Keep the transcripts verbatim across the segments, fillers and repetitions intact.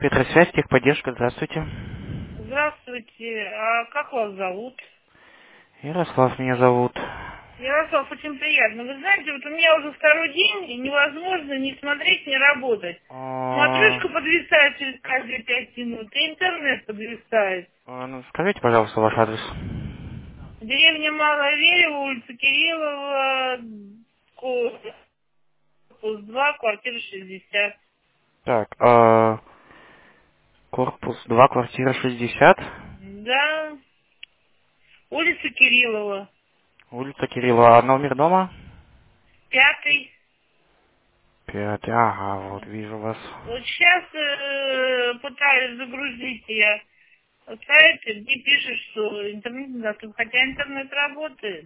Петросвязь, техподдержка, здравствуйте. Здравствуйте. А как вас зовут? Ярослав меня зовут. Ярослав, очень приятно. Вы знаете, вот у меня уже второй день, и невозможно ни смотреть, ни работать. А, Смотрешка подвисает через каждые пять минут, и интернет подвисает. а, ну, скажите, пожалуйста, ваш адрес. Деревня Малая Верева, улица Кириллова, корпус два, квартира шестьдесят. Так, а, корпус два, квартира шестьдесят, Да, улица Кириллова, улица Кирилла, а номер дома? пятый. Пятый, ага, вот вижу вас. Вот сейчас э, пытаюсь загрузить я сайт, где пишет, что интернет недоступен, хотя интернет работает.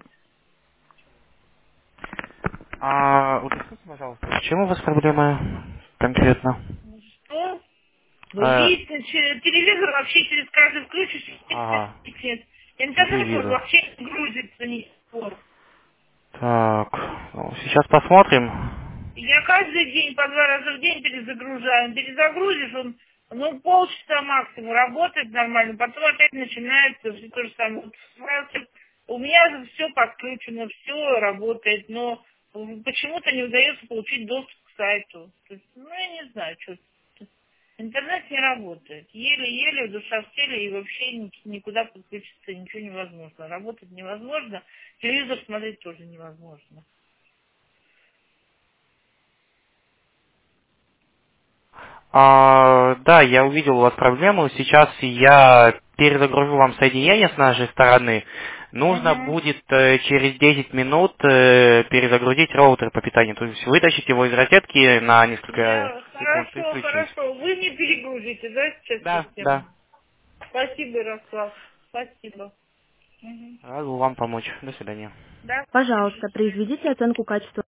А, уточните, пожалуйста, в чем у вас проблема конкретно? Ну что? Вы А, видите, че- телевизор вообще через каждый включишь, ага, нет. Интернет вот телевизор. вообще не грузится ни с пор. Так, ну, сейчас посмотрим. Я каждый день, по два раза в день перезагружаю. Перезагрузишь, он, ну, полчаса максимум работает нормально, потом опять начинается все то же самое. Вот сразу у меня же все подключено, все работает, но почему-то не удается получить доступ к сайту. То есть, ну, я не знаю, что. Интернет не работает. Еле-еле, душа в теле, и вообще ни- никуда подключиться ничего невозможно. Работать невозможно, телевизор смотреть тоже невозможно. А, да, я увидел у вас проблему. Сейчас я перезагружу вам соединение с нашей стороны. Нужно Угу. будет э, через десять минут э, перезагрузить роутер по питанию. То есть вытащить его из розетки на несколько Я секунд и хорошо, включить. хорошо. Вы не перегрузите, да, сейчас Да, да. систему? Спасибо, Ярослав. Спасибо. Мгм. Рад был вам помочь. До свидания. Да. Пожалуйста, произведите оценку качества